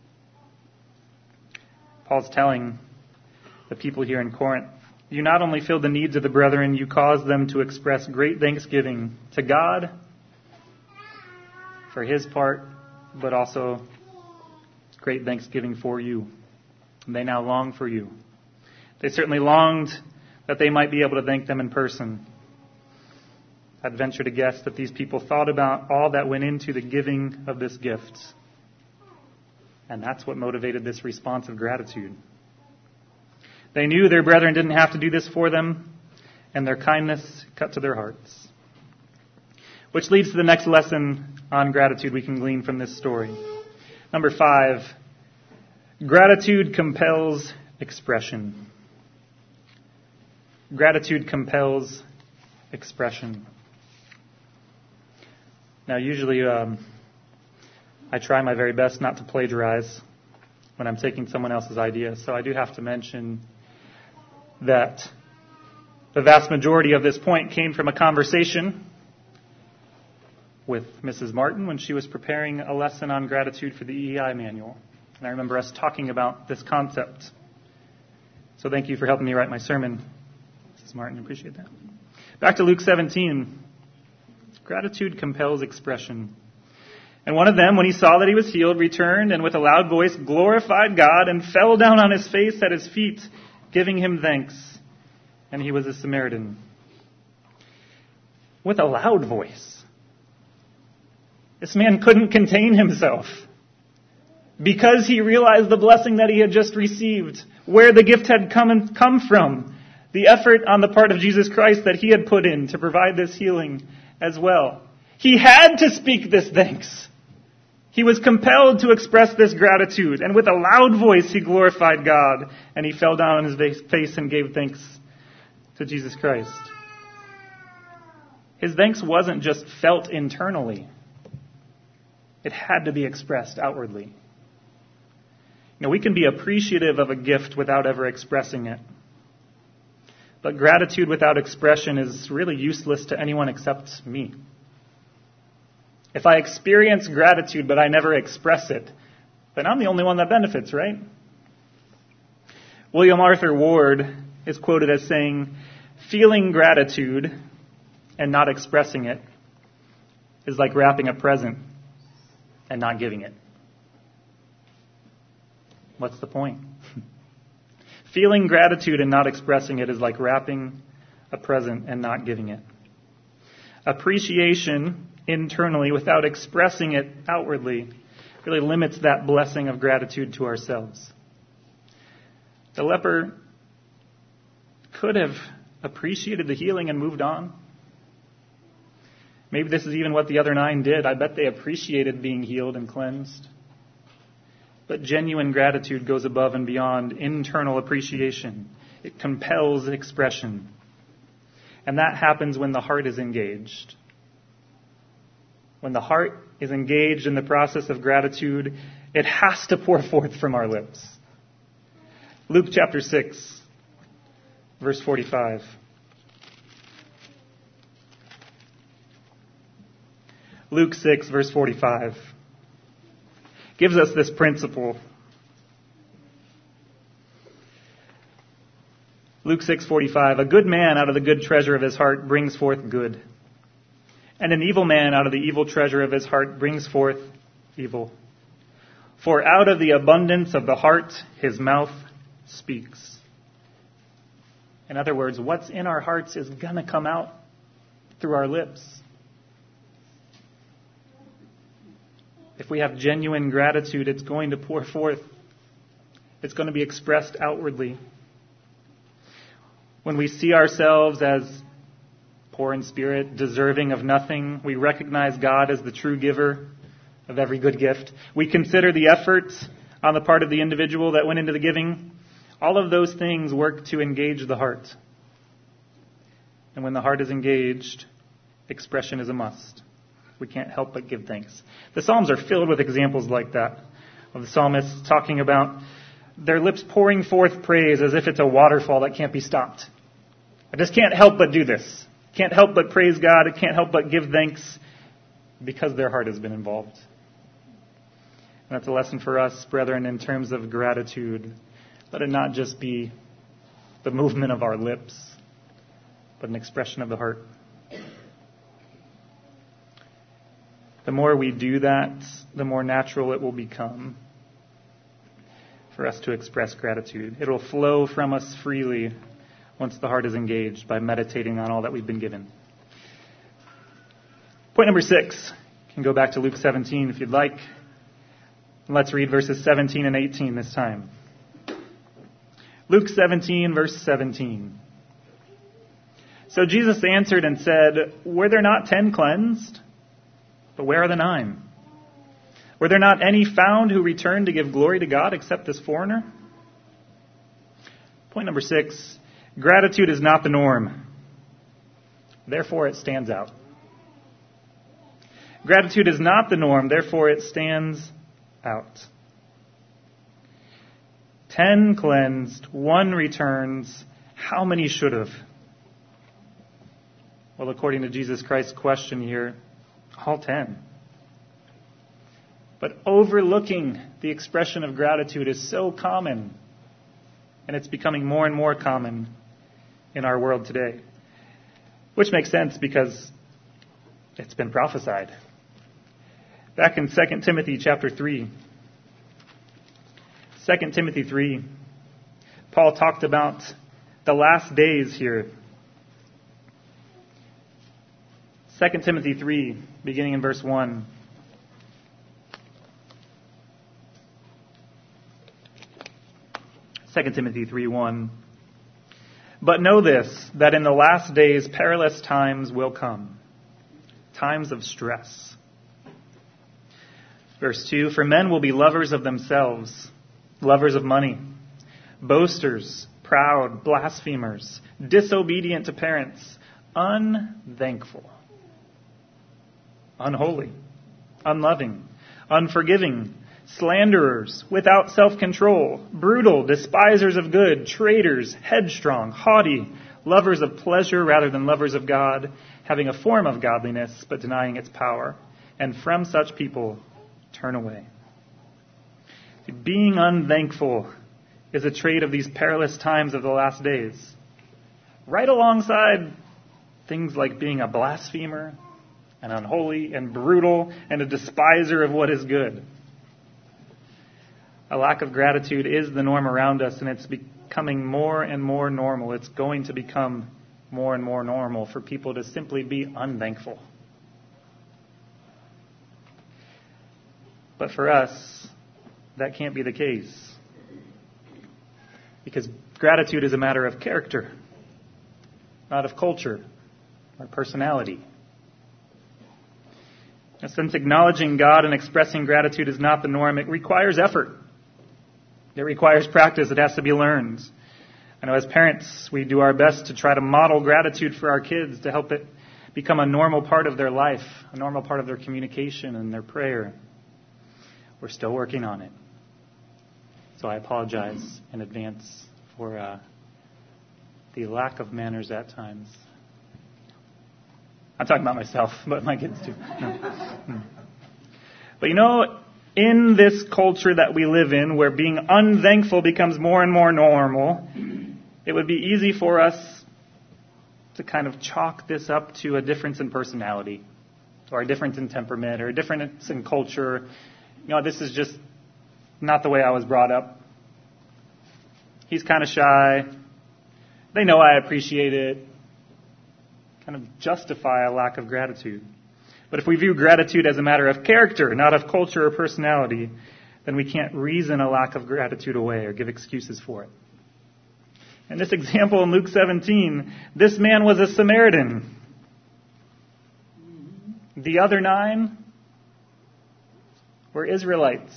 Paul's telling the people here in Corinth, you not only filled the needs of the brethren, you caused them to express great thanksgiving to God for his part, but also great thanksgiving for you. And they now long for you. They certainly longed that they might be able to thank them in person. I'd venture to guess that these people thought about all that went into the giving of this gift. And that's what motivated this response of gratitude. They knew their brethren didn't have to do this for them, and their kindness cut to their hearts. Which leads to the next lesson on gratitude we can glean from this story. Number five, gratitude compels expression. Gratitude compels expression. Now, usually um, I try my very best not to plagiarize when I'm taking someone else's ideas, so I do have to mention that the vast majority of this point came from a conversation with Missus Martin when she was preparing a lesson on gratitude for the E E I manual. And I remember us talking about this concept. So thank you for helping me write my sermon, Missus Martin. I appreciate that. Back to Luke seventeen. Gratitude compels expression. And one of them, when he saw that he was healed, returned and with a loud voice glorified God and fell down on his face at his feet, giving him thanks. And he was a Samaritan. With a loud voice. This man couldn't contain himself because he realized the blessing that he had just received, where the gift had come and come from, the effort on the part of Jesus Christ that he had put in to provide this healing as well. He had to speak this thanks. He was compelled to express this gratitude, and with a loud voice he glorified God, and he fell down on his face and gave thanks to Jesus Christ. His thanks wasn't just felt internally. It had to be expressed outwardly. You know, we can be appreciative of a gift without ever expressing it. But gratitude without expression is really useless to anyone except me. If I experience gratitude but I never express it, then I'm the only one that benefits, right? William Arthur Ward is quoted as saying, feeling gratitude and not expressing it is like wrapping a present and not giving it. What's the point? Feeling gratitude and not expressing it is like wrapping a present and not giving it. Appreciation internally without expressing it outwardly really limits that blessing of gratitude to ourselves. The leper could have appreciated the healing and moved on. Maybe this is even what the other nine did. I bet they appreciated being healed and cleansed. But genuine gratitude goes above and beyond internal appreciation. It compels expression. And that happens when the heart is engaged. When the heart is engaged in the process of gratitude, it has to pour forth from our lips. Luke chapter six, verse forty-five. Luke six, verse forty-five, gives us this principle. Luke six forty-five, a good man out of the good treasure of his heart brings forth good, and an evil man out of the evil treasure of his heart brings forth evil. For out of the abundance of the heart his mouth speaks. In other words, what's in our hearts is going to come out through our lips. If we have genuine gratitude, it's going to pour forth. It's going to be expressed outwardly. When we see ourselves as poor in spirit, deserving of nothing, we recognize God as the true giver of every good gift. We consider the effort on the part of the individual that went into the giving. All of those things work to engage the heart. And when the heart is engaged, expression is a must. We can't help but give thanks. The Psalms are filled with examples like that, of the psalmists talking about their lips pouring forth praise as if it's a waterfall that can't be stopped. I just can't help but do this. Can't help but praise God. I can't help but give thanks because their heart has been involved. And that's a lesson for us, brethren, in terms of gratitude. Let it not just be the movement of our lips, but an expression of the heart. The more we do that, the more natural it will become for us to express gratitude. It will flow from us freely once the heart is engaged by meditating on all that we've been given. Point number six. You can go back to Luke seventeen if you'd like. Let's read verses seventeen and eighteen this time. Luke seventeen, verse seventeen. So Jesus answered and said, were there not ten cleansed? But where are the nine? Were there not any found who returned to give glory to God except this foreigner? Point number six. Gratitude is not the norm. Therefore, it stands out. Gratitude is not the norm. Therefore, it stands out. Ten cleansed, one returns. How many should have? Well, according to Jesus Christ's question here, all ten. But overlooking the expression of gratitude is so common, and it's becoming more and more common in our world today. Which makes sense because it's been prophesied. Back in Second Timothy chapter three, Second Timothy three, Paul talked about the last days here. Second Timothy three, beginning in verse one. Second Timothy three one. But know this, that in the last days perilous times will come, times of stress. Verse two, for men will be lovers of themselves, lovers of money, boasters, proud, blasphemers, disobedient to parents, unthankful, unholy, unloving, unforgiving, slanderers, without self-control, brutal, despisers of good, traitors, headstrong, haughty, lovers of pleasure rather than lovers of God, having a form of godliness but denying its power. And from such people, turn away. Being unthankful is a trait of these perilous times of the last days. Right alongside things like being a blasphemer, and unholy, and brutal, and a despiser of what is good. A lack of gratitude is the norm around us, and it's becoming more and more normal. It's going to become more and more normal for people to simply be unthankful. But for us, that can't be the case. Because gratitude is a matter of character. not of culture or personality. And since acknowledging God and expressing gratitude is not the norm, it requires effort. It requires practice. It has to be learned. I know as parents, we do our best to try to model gratitude for our kids to help it become a normal part of their life, a normal part of their communication and their prayer. We're still working on it. So I apologize in advance for uh, the lack of manners at times. I'm talking about myself, but my kids too. No. But you know, in this culture that we live in, where being unthankful becomes more and more normal, it would be easy for us to kind of chalk this up to a difference in personality, or a difference in temperament, or a difference in culture. You know, this is just not the way I was brought up. He's kind of shy. They know I appreciate it. Kind of justify a lack of gratitude. But if we view gratitude as a matter of character, not of culture or personality, then we can't reason a lack of gratitude away or give excuses for it. In this example in Luke seventeen, this man was a Samaritan. The other nine were Israelites.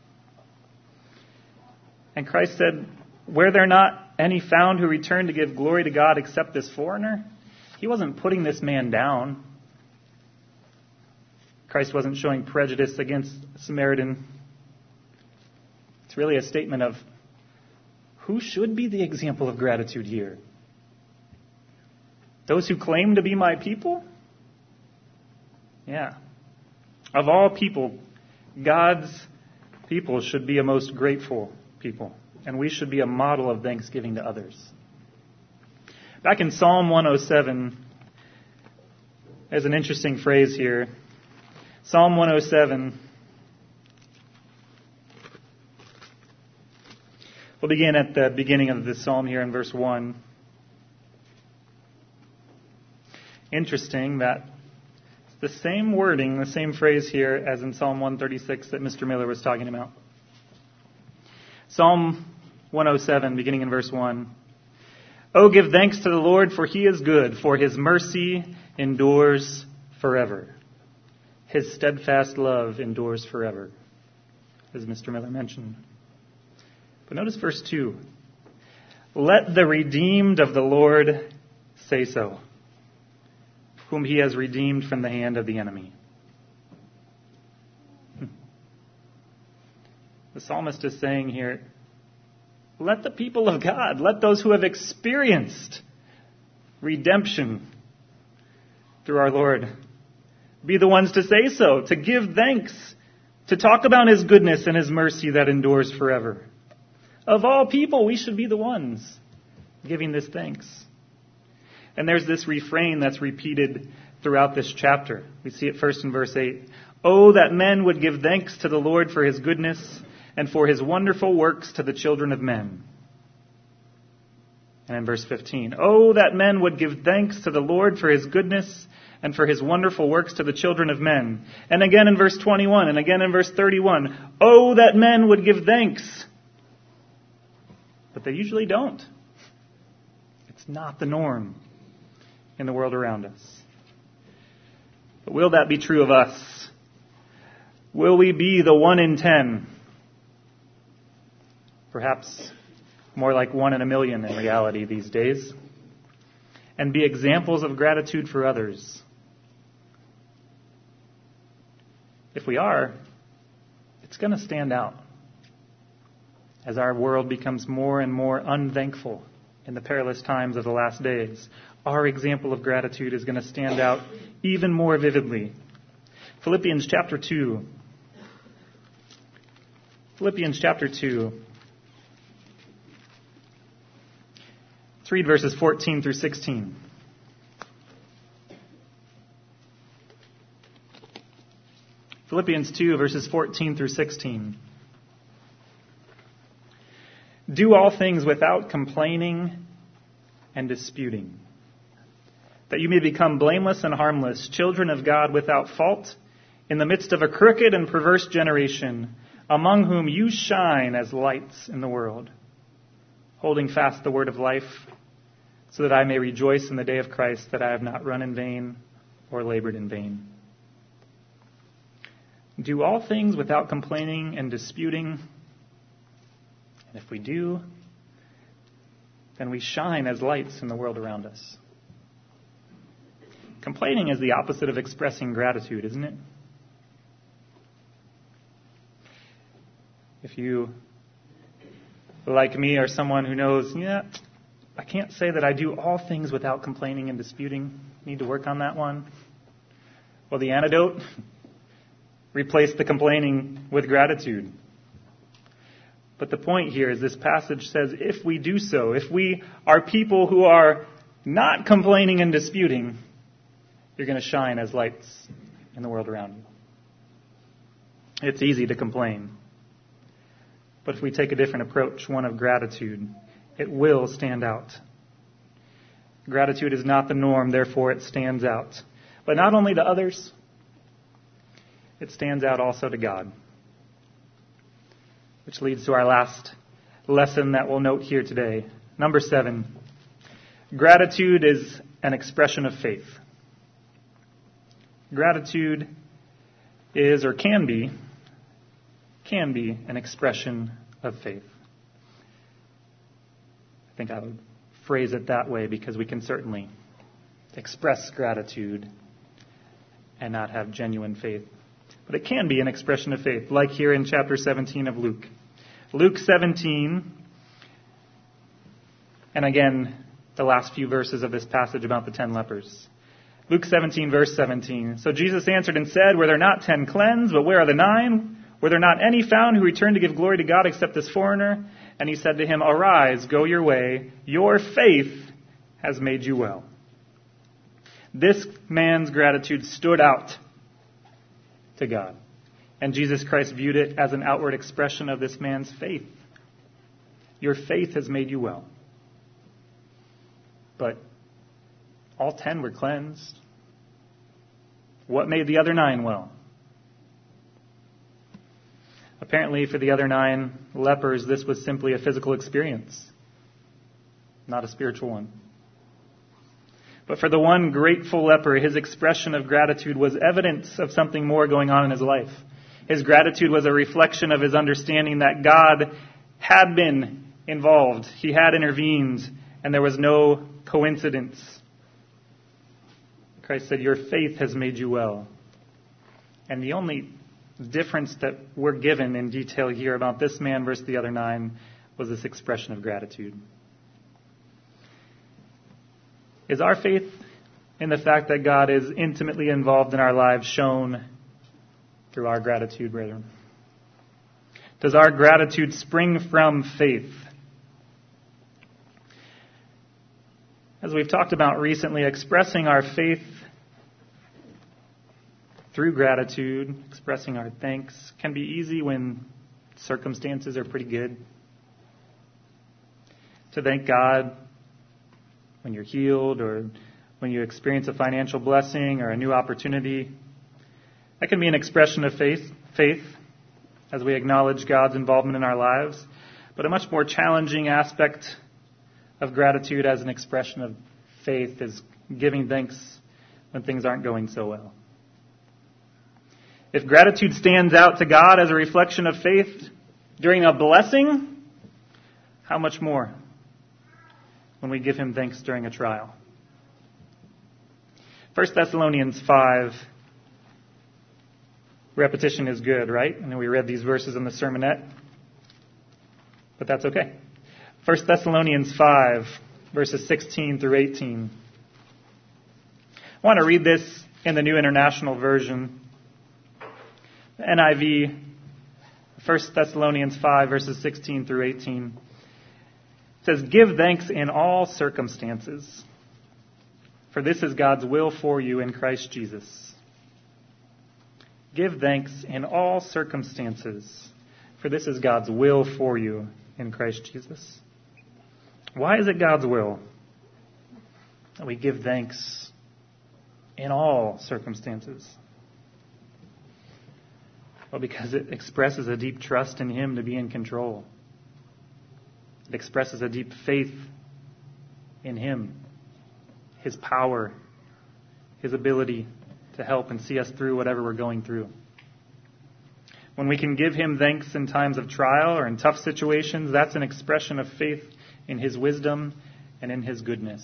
And Christ said, "Were there not any found who returned to give glory to God except this foreigner?" He wasn't putting this man down. Christ wasn't showing prejudice against Samaritan. It's really a statement of who should be the example of gratitude here? Those who claim to be my people? Yeah. Of all people, God's people should be a most grateful people. And we should be a model of thanksgiving to others. Back in Psalm one oh seven, there's an interesting phrase here. Psalm one oh seven. We'll begin at the beginning of this psalm here in verse one. Interesting that it's the same wording, the same phrase here as in Psalm one thirty-six that Mister Miller was talking about. Psalm one oh seven, beginning in verse one. "Oh, give thanks to the Lord, for he is good, for his mercy endures forever. His steadfast love endures forever," as Mister Miller mentioned. But notice verse two. "Let the redeemed of the Lord say so, whom he has redeemed from the hand of the enemy." The psalmist is saying here, let the people of God, let those who have experienced redemption through our Lord be the ones to say so, to give thanks, to talk about his goodness and his mercy that endures forever. Of all people, we should be the ones giving this thanks. And there's this refrain that's repeated throughout this chapter. We see it first in verse eight. "Oh, that men would give thanks to the Lord for his goodness and for his wonderful works to the children of men." And in verse fifteen, "Oh, that men would give thanks to the Lord for his goodness and for his wonderful works to the children of men." And again in verse twenty-one, and again in verse thirty-one, "Oh, that men would give thanks." But they usually don't. It's not the norm in the world around us. But will that be true of us? Will we be the one in ten? Perhaps more like one in a million in reality these days. And be examples of gratitude for others. If we are, it's going to stand out as our world becomes more and more unthankful in the perilous times of the last days. Our example of gratitude is going to stand out even more vividly. Philippians chapter two. Philippians chapter two. Let's read verses fourteen through sixteen. Philippians two, verses fourteen through sixteen. "Do all things without complaining and disputing, that you may become blameless and harmless, children of God without fault, in the midst of a crooked and perverse generation, among whom you shine as lights in the world, holding fast the word of life, so that I may rejoice in the day of Christ, that I have not run in vain or labored in vain. Do all things without complaining and disputing. And if we do, then we shine as lights in the world around us. Complaining is the opposite of expressing gratitude, isn't it? If you, like me, are someone who knows, yeah, I can't say that I do all things without complaining and disputing. Need to work on that one. Well, the antidote, replace the complaining with gratitude. But the point here is this passage says if we do so, if we are people who are not complaining and disputing, you're going to shine as lights in the world around you. It's easy to complain. But if we take a different approach, one of gratitude, it will stand out. Gratitude is not the norm, therefore it stands out. But not only to others, it stands out also to God. Which leads to our last lesson that we'll note here today. Number seven, gratitude is an expression of faith. Gratitude is, or can be, can be an expression of faith. I think I would phrase it that way because we can certainly express gratitude and not have genuine faith. But it can be an expression of faith, like here in chapter seventeen of Luke. Luke seventeen, and again, the last few verses of this passage about the ten lepers. Luke seventeen, verse seventeen. So Jesus answered and said, were there not ten cleansed, but where are the nine? Were there not any found who returned to give glory to God except this foreigner? And he said to him, arise, go your way. Your faith has made you well. This man's gratitude stood out to God. And Jesus Christ viewed it as an outward expression of this man's faith. Your faith has made you well. But all ten were cleansed. What made the other nine well? Apparently, for the other nine lepers, this was simply a physical experience, not a spiritual one. But for the one grateful leper, his expression of gratitude was evidence of something more going on in his life. His gratitude was a reflection of his understanding that God had been involved. He had intervened, and there was no coincidence. Christ said, your faith has made you well. And the only difference that we're given in detail here about this man versus the other nine was this expression of gratitude. Is our faith in the fact that God is intimately involved in our lives shown through our gratitude, brethren? Does our gratitude spring from faith? As we've talked about recently, expressing our faith through gratitude, expressing our thanks, can be easy when circumstances are pretty good. To thank God when you're healed or when you experience a financial blessing or a new opportunity. That can be an expression of faith, faith as we acknowledge God's involvement in our lives. But a much more challenging aspect of gratitude as an expression of faith is giving thanks when things aren't going so well. If gratitude stands out to God as a reflection of faith during a blessing, how much more when we give Him thanks during a trial? First Thessalonians five, repetition is good, right? And we read these verses in the sermonette, but that's okay. First Thessalonians five, verses sixteen through eighteen. I want to read this in the New International Version. N I V, First Thessalonians five, verses sixteen through eighteen. It says, give thanks in all circumstances, for this is God's will for you in Christ Jesus. Give thanks in all circumstances, for this is God's will for you in Christ Jesus. Why is it God's will that we give thanks in all circumstances? Well, because it expresses a deep trust in Him to be in control. It expresses a deep faith in Him His power, His ability to help and see us through whatever we're going through. When we can give Him thanks in times of trial or in tough situations, that's an expression of faith in His wisdom and in His goodness.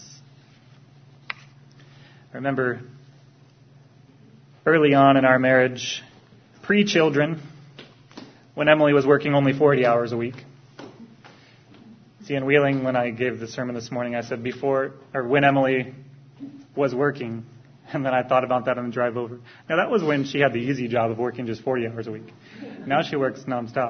I remember early on in our marriage, pre-children, when Emily was working only forty hours a week. See, in Wheeling, when I gave the sermon this morning, I said before, or when Emily was working, and then I thought about that on the drive over. Now, that was when she had the easy job of working just forty hours a week. Now she works nonstop.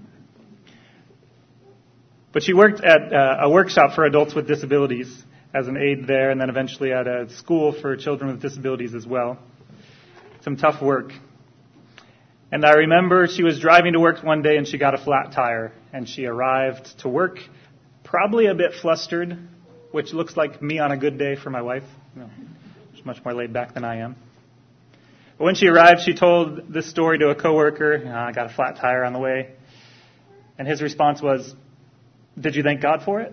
But she worked at uh, a workshop for adults with disabilities as an aide there, and then eventually at a school for children with disabilities as well. Some tough work. And I remember she was driving to work one day and she got a flat tire, and she arrived to work probably a bit flustered, which looks like me on a good day for my wife. No, she's much more laid back than I am. But when she arrived, she told this story to a coworker. Oh, I got a flat tire on the way. And his response was, "Did you thank God for it?"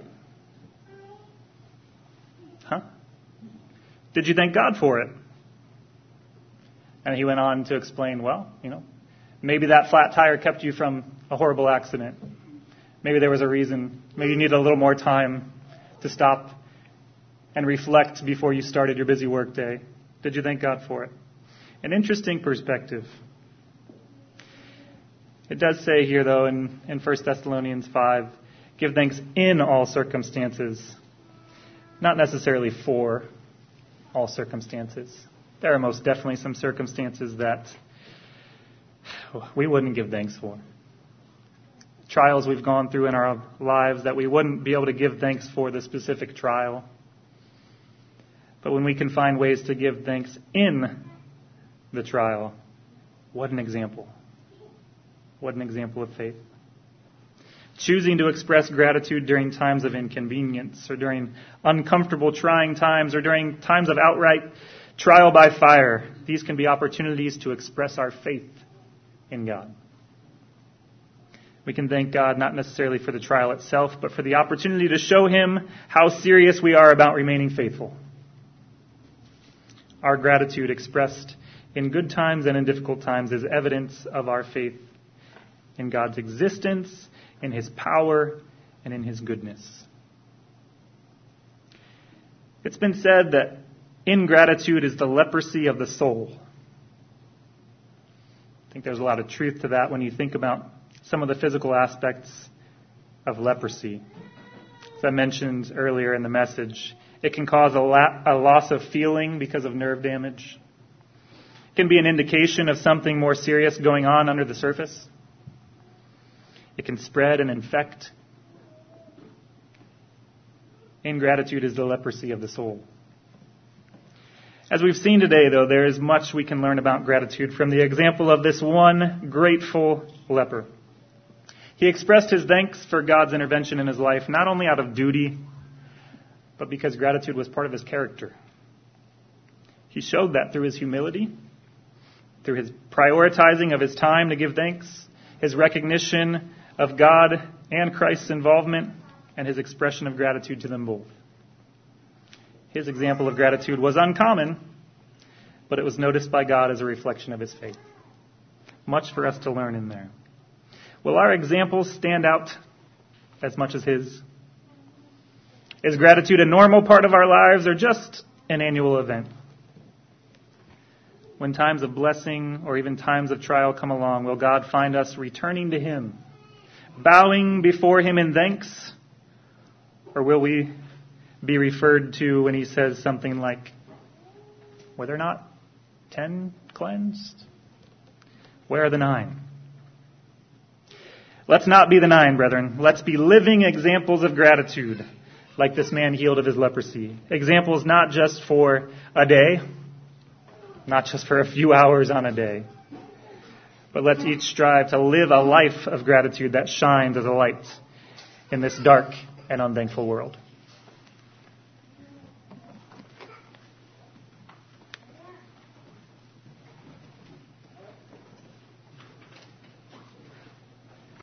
Huh? Did you thank God for it? And he went on to explain, well, you know, maybe that flat tire kept you from a horrible accident. Maybe there was a reason. Maybe you needed a little more time to stop and reflect before you started your busy work day. Did you thank God for it? An interesting perspective. It does say here, though, in, in First Thessalonians five, give thanks in all circumstances, not necessarily for all circumstances. There are most definitely some circumstances that we wouldn't give thanks for. Trials we've gone through in our lives that we wouldn't be able to give thanks for the specific trial. But when we can find ways to give thanks in the trial, what an example. What an example of faith. Choosing to express gratitude during times of inconvenience, or during uncomfortable, trying times, or during times of outright trial by fire. These can be opportunities to express our faith in God. We can thank God not necessarily for the trial itself, but for the opportunity to show Him how serious we are about remaining faithful. Our gratitude expressed in good times and in difficult times is evidence of our faith in God's existence, in His power, and in His goodness. It's been said that ingratitude is the leprosy of the soul. I think there's a lot of truth to that when you think about some of the physical aspects of leprosy. As I mentioned earlier in the message, it can cause a, la- a loss of feeling because of nerve damage. It can be an indication of something more serious going on under the surface. It can spread and infect. Ingratitude is the leprosy of the soul. As we've seen today, though, there is much we can learn about gratitude from the example of this one grateful leper. He expressed his thanks for God's intervention in his life, not only out of duty, but because gratitude was part of his character. He showed that through his humility, through his prioritizing of his time to give thanks, his recognition of God and Christ's involvement, and his expression of gratitude to them both. His example of gratitude was uncommon, but it was noticed by God as a reflection of his faith. Much for us to learn in there. Will our examples stand out as much as his? Is gratitude a normal part of our lives or just an annual event? When times of blessing or even times of trial come along, will God find us returning to Him, bowing before Him in thanks? Or will we be referred to when He says something like, were there not ten cleansed? Where are the nine? Let's not be the nine, brethren. Let's be living examples of gratitude, like this man healed of his leprosy. Examples not just for a day, not just for a few hours on a day, but let's each strive to live a life of gratitude that shines as a light in this dark and unthankful world.